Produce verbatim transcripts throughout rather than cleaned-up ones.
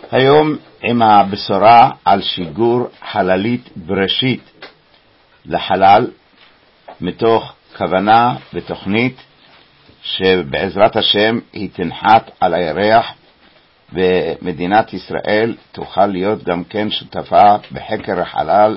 היום עם הבשורה על שיגור חללית בראשית לחלל, מתוך כוונה ותוכנית שבעזרת השם היא תנחת על הירח, ומדינת ישראל תוכל להיות גם כן שותפה בחקר החלל,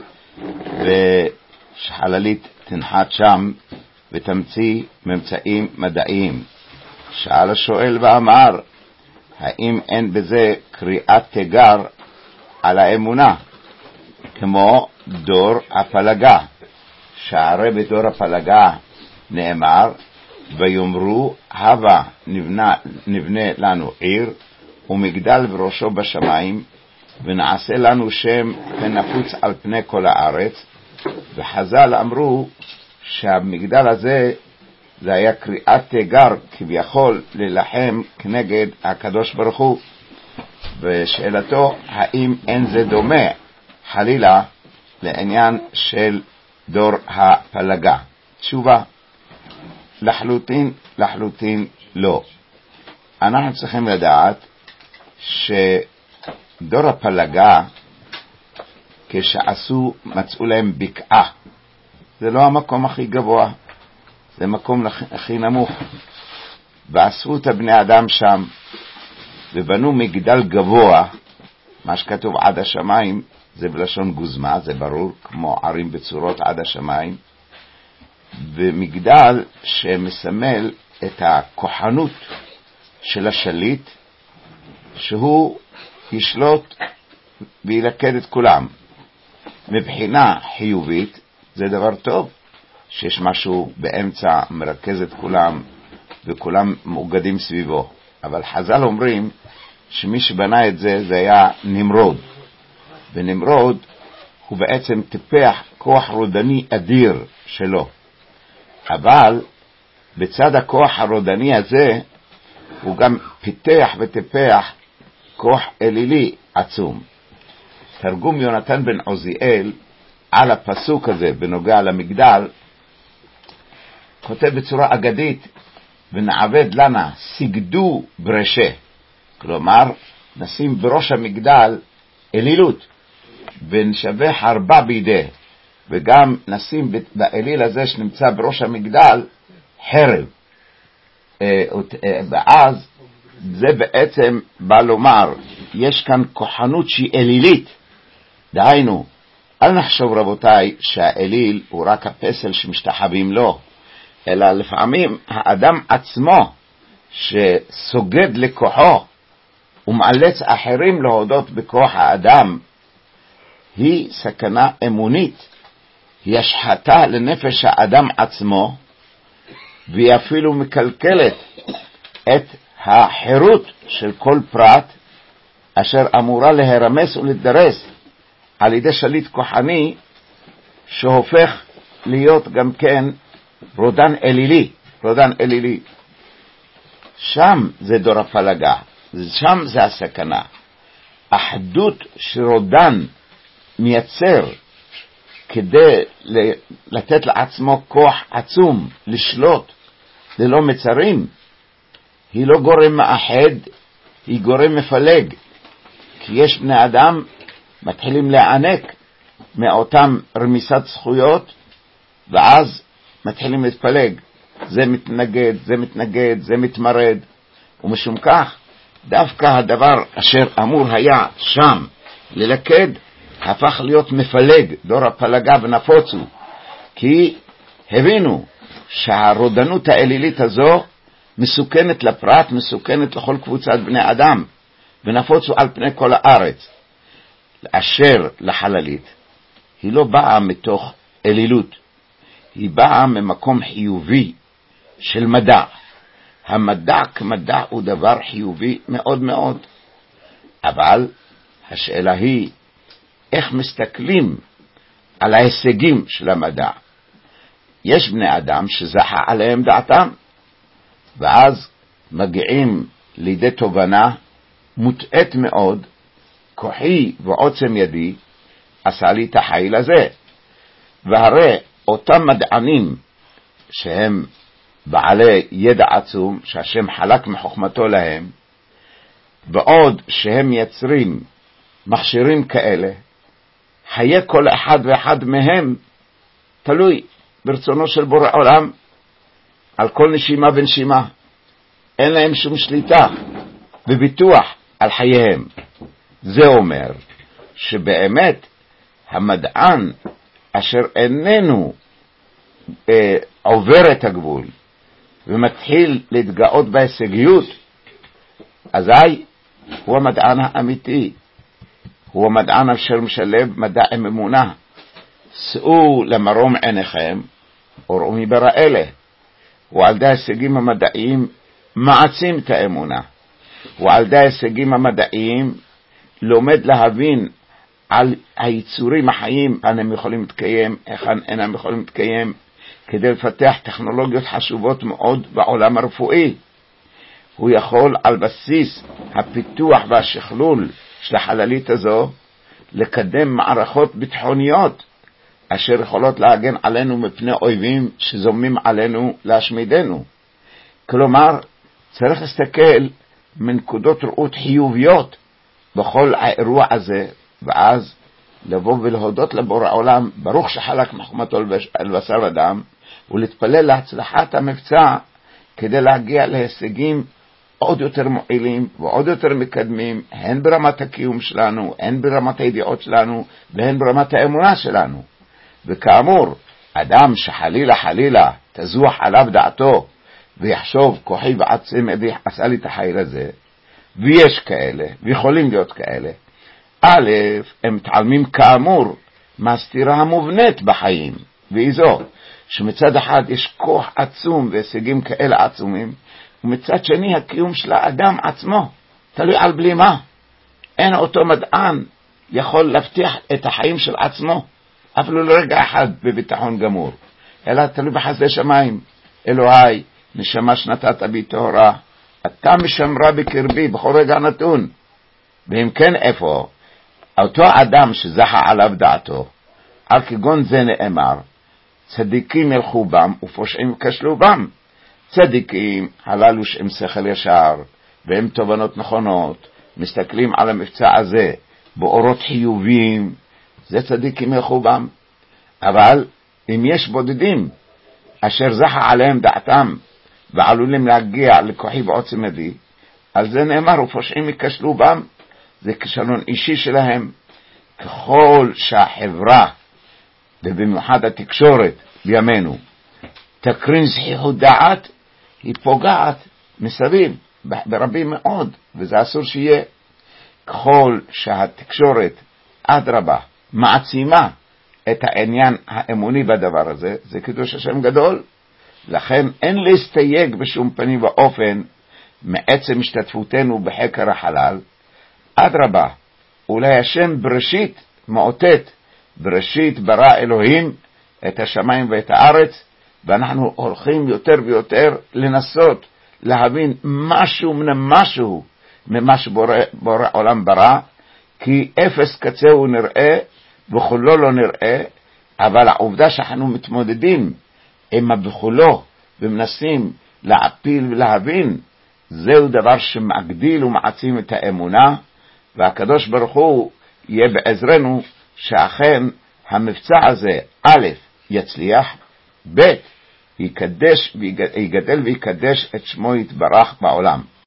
ושחללית תנחת שם ותמציא ממצאים מדעיים. שאל השואל ואמר, האם אין בזה קריאת תיגר על האמונה, כמו דור הפלגה, שהרי בדור הפלגה נאמר, ויאמרו הווה נבנה, נבנה לנו עיר ומגדל בראשו בשמיים, ונעשה לנו שם ונפוץ על פני כל הארץ. וחז"ל אמרו שהמגדל הזה זה היה קריאת תיגר כביכול ללחם כנגד הקדוש ברוך הוא. ושאלתו, האם אין זה דומה חלילה לעניין של דור הפלגה? תשובה, לחלוטין לחלוטין לא. אנחנו צריכים לדעת שדור הפלגה, כשעשו, מצאו להם בקעה, זה לא המקום הכי גבוה, זה מקום הכי נמוך, ואספו את הבני אדם שם ובנו מגדל גבוה, מה שכתוב עד השמיים זה בלשון גוזמה, זה ברור, כמו ערים בצורות עד השמיים, ומגדל שמסמל את הכוחנות של השליט, שהוא ישלוט וילכד את כולם. מבחינה חיובית זה דבר טוב שיש משהו באמצע מרכז את כולם וכולם מאוגדים סביבו, אבל חז"ל אומרים שמי שבנה את זה זה היה נמרוד, ונמרוד הוא בעצם טיפח כוח רודני אדיר שלו, אבל בצד הכוח הרודני הזה הוא גם פיתח וטיפח כוח אלילי עצום. תרגום יונתן בן עוזיאל על הפסוק הזה בנוגע למגדל כותב בצורה אגדית, ונעבד לנה סגדו ברשה, כלומר נשים בראש המגדל אלילות, ונשבח ארבע בידי, וגם נשים באליל הזה שנמצא בראש המגדל חרב. ואז זה בעצם בא לומר, יש כאן כוחנות שהיא אלילית. דהיינו, אל נחשוב רבותיי שהאליל הוא רק הפסל שמשתחווים לו, אלא לפעמים האדם עצמו שסוגד לכוחו ומאלץ אחרים להודות בכוח האדם, היא סכנה אמונית, היא השחתה לנפש האדם עצמו, והיא אפילו מקלקלת את החירות של כל פרט אשר אמורה להרמס ולדרס על ידי שליט כוחני שהופך להיות גם כן רודן אלילי, רודן אלילי. שם זה דור הפלגה, שם זה הסכנה. אחדות שרודן מייצר כדי לתת לעצמו כוח עצום לשלוט ללא מצרים, היא לא גורם מאחד, היא גורם מפלג. כי יש בני אדם מתחילים להענק מאותם רמיסת זכויות, ואז מתחילים להתפלג, זה מתנגד, זה מתנגד, זה מתמרד, ומשום כך דווקא הדבר אשר אמור היה שם ללכד הפך להיות מפלג, דור הפלגה ונפוצו, כי הבינו שהרודנות האלילית הזו מסוכנת לפרט, מסוכנת לכל קבוצת בני אדם, ונפוצו על פני כל הארץ. אשר לחללית היא לא באה מתוך אלילות, היא באה ממקום חיובי של מדע. המדע כמדע הוא דבר חיובי מאוד מאוד, אבל השאלה היא איך מסתכלים על ההישגים של המדע. יש בני אדם שזכה עליהם דעתם, ואז מגיעים לידי תובנה מוטעת מאוד, כוחי ועוצם ידי עשה לי את החיל הזה. והרי אותם מדענים שהם בעלי ידע עצום שהשם חלק מחוכמתו להם, בעוד שהם יצרים מכשירים כאלה, חיי כל אחד ואחד מהם תלוי ברצונו של בורא עולם על כל נשימה ונשימה. אין להם שום שליטה וביטוח על חייהם. זה אומר שבאמת המדען אשר איננו אה, עובר את הגבול ומתחיל להתגאות בהישגיות, אזי הוא המדען האמיתי, הוא המדען אשר משלב מדע עם אמונה. שאו למרום עיניכם וראו מברא אלה. ועל די ההישגים המדעיים מעצים את האמונה, ועל די ההישגים המדעיים לומד להבין על היצורים החיים, הם יכולים להתקיים, איך אינם יכולים להתקיים, כדי לפתח טכנולוגיות חשובות מאוד בעולם הרפואי. הוא יכול על בסיס הפיתוח והשכלול של החללית הזו לקדם מערכות ביטחוניות אשר יכולות להגן עלינו מפני אויבים שזומים עלינו להשמידנו. כלומר, צריך להסתכל מנקודות ראות חיוביות בכל האירוע הזה, ואז לבוא ולהודות לבורא עולם, ברוך שחלק מחמתו על בשר ודם, ולהתפלל להצלחת המבצע כדי להגיע להישגים עוד יותר מועילים ועוד יותר מקדמים, הן ברמת הקיום שלנו, הן ברמת הידיעות שלנו, והן ברמת האמונה שלנו. וכאמור, אדם שחלילה חלילה תזוח עליו דעתו ויחשוב כוחי ועצם אבי עשה לי את החיל הזה, ויש כאלה, ויכולים להיות כאלה, א', הם מתעלמים כאמור מהסתירה המובנית בחיים, ואיזו שמצד אחד יש כוח עצום והישגים כאלה עצומים, ומצד שני הקיום של האדם עצמו תלוי על בלימה. אין אותו מדען יכול להבטיח את החיים של עצמו אפילו לרגע אחד בביטחון גמור, אלא תלוי בחסדי שמיים. אלוהי, נשמה שנתת בי טהורה, אתה משמרה בקרבי בכל רגע נתון. ואם כן, איפה אותו אדם שזכה עליו דעתו? על כגון זה נאמר, צדיקים ילכו בם ופושעים כשלו בם. צדיקים הללו שהם שכל ישר והם תובנות נכונות, מסתכלים על המבצע הזה באורות חיוביים, זה צדיקים ילכו בם. אבל אם יש בודדים אשר זכה עליהם דעתם ועלולים להגיע לכוחי ועוצם ידי, על זה נאמר ופושעים יכשלו בם. זה כישלון אישי שלהם. ככל שהחברה ובמיוחד התקשורת בימינו תקרין זחיחות דעת, היא פוגעת מסביב ברבים מאוד, וזה אסור שיהיה. ככל שהתקשורת אדרבה מעצימה את העניין האמוני בדבר הזה, זה קידוש השם גדול. לכן אין להסתייג בשום פנים ואופן מעצם השתתפותנו בחקר החלל. אדרבה, אולי השם בראשית מאותת, בראשית ברא אלוהים את השמיים ואת הארץ, ואנחנו הולכים יותר ויותר לנסות להבין משהו מן משהו ממה שבורא עולם ברא, כי אפס קצהו נראה וכולו לא נראה. אבל העובדה שאנחנו מתמודדים עם הבכולו ומנסים להפיל ולהבין, זהו דבר שמגדיל ומעצים את האמונה, והקדוש ברוך הוא יהיה בעזרנו שאכן המבצע הזה א' יצליח, ב' יקדש ויגדל ויקדש את שמו יתברך בעולם.